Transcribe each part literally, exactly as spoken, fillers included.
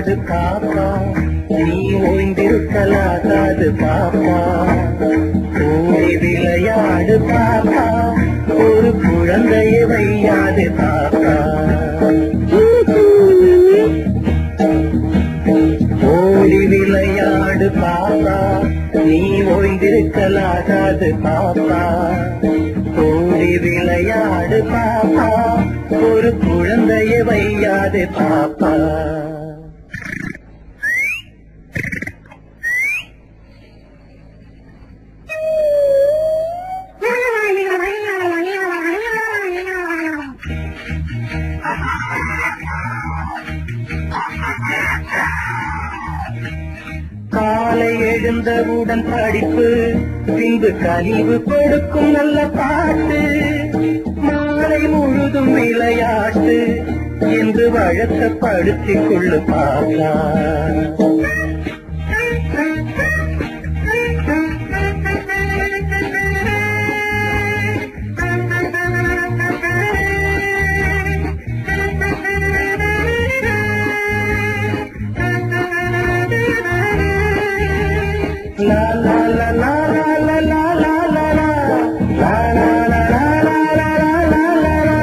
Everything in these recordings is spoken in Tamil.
விளையாடு பாப்பா, நீ ஓய்ந்திருக்கலாகாது பாப்பா. ஓடி விளையாடு பாப்பா, ஒரு குழந்தையை வையாது பாப்பா. ஓடி விளையாடு பாப்பா, நீ ஓய்ந்திருக்கலாகாது பாப்பா. ஓடி விளையாடு பாப்பா, ஒரு குழந்தையை வையாது பாப்பா. காலை எழுந்தவுடன் படிப்பு, பின்பு கழிவு கொடுக்கும் நல்ல பாட்டு, மாலை முழுதும் விளையாட்டு என்று வழக்கப்படுத்திக் கொள்ளு பாப்பா. La la la la la la la la la la la la la la la la la.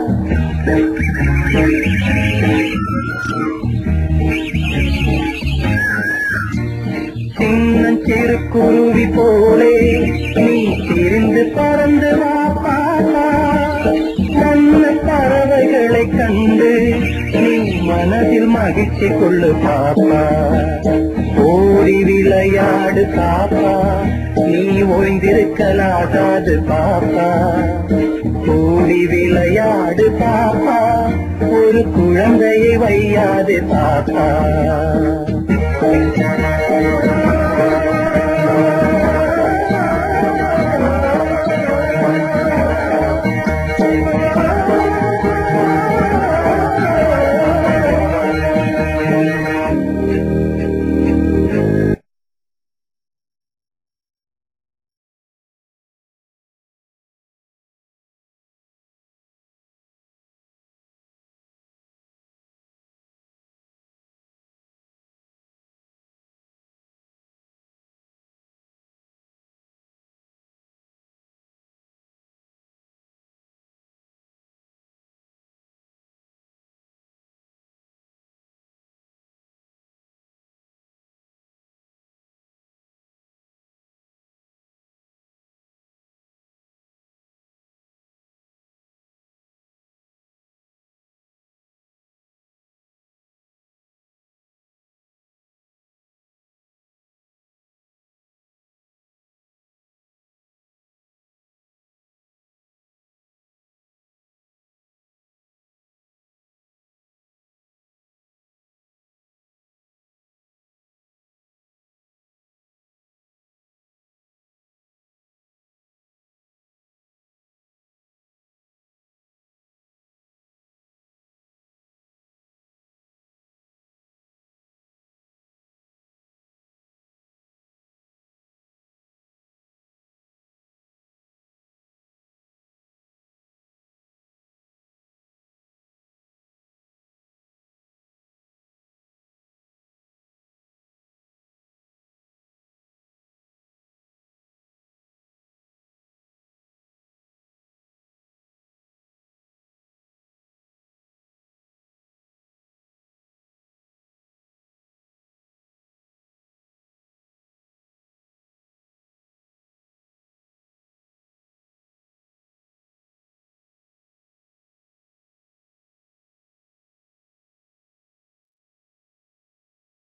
சின்னஞ்சிறு குருவி போலே நீ திரிந்து பறந்து வா பாப்பா. நல்ல பறவைகளை கண்டு நீ மனதில் மகிழ்ச்சி கொள்ளு பாப்பா. ஓடி விளையாடு பாப்பா, நீ ஓய்ந்திருக்கலாகாது பாப்பா. ஓடி விளையாடு பாப்பா, ஒரு குழந்தையை வையாது பாப்பா.